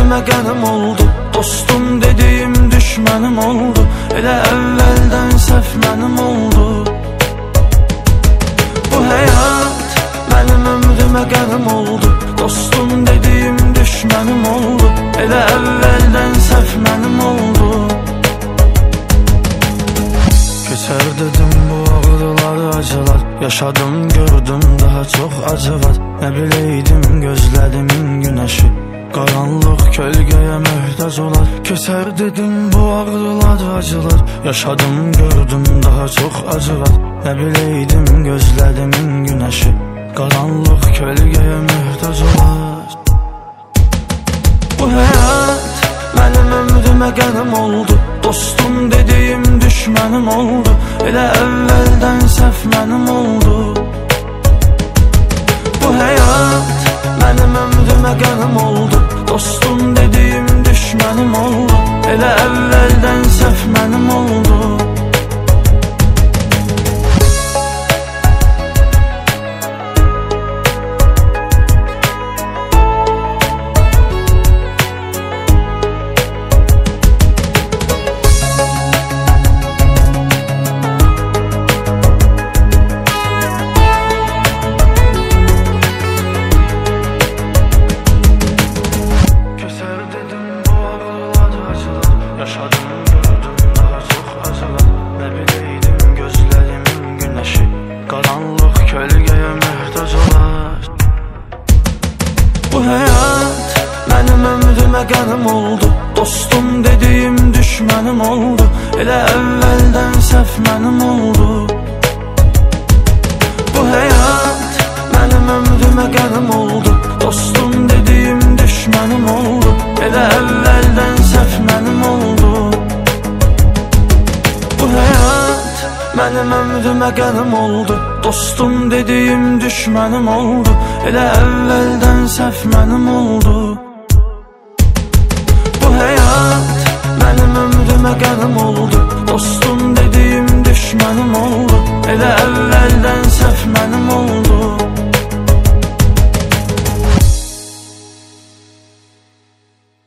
ömrümə qənim oldu. Dostum dediyim düşmənim oldu. Elə əvvəldən səhv mənim oldu. Bu həyat mənim ömrümə qənim oldu. Dostum dediyim düşmənim oldu. Elə əvvəldən səhv mənim oldu. Keçər dedim bu ağrılar, acılar. Yaşadım, gördüm daha çox acı var. Nə biləydim gözlərimin günəşi qaranlıq kölgəyə möhtac olar. Keçər dedim bu ağrılar, acılar. Yaşadım, gördüm daha çox acı var. Nə biləydim gözlərimin günəşi qaranlıq kölgəyə möhtac olar. Bu həyat mənim ömrümə qənim oldu. Dostum dediyim düşmənim oldu. Elə əvvəldən səhv mənim oldu. Bu həyat mənim ömrümə qənim oldu. Dostum dediyim düşmənim oldu. Elə əvvəldən səhv mənim oldu. Yaşadım, gördüm daha çox acılar. Nə biləydim gözlərimin günəşi qaranlıq kölgəyə möhtac olar. Bu həyat mənim ömrümə qənim oldu. Dostum dediyim düşmənim oldu. Elə əvvəldən səhv mənim oldu. Bu həyat mənim ömrümə qənim oldu. Dostum dediyim düşmənim oldu. Elə əvvəldən səhv mənim oldu. Bu həyat mənim ömrümə qənim oldu. Dostum dediyim düşmənim oldu. Elə əvvəldən səhv mənim oldu. Bu həyat mənim ömrümə qənim oldu. Dostum dediyim düşmənim oldu. Elə əvvəldən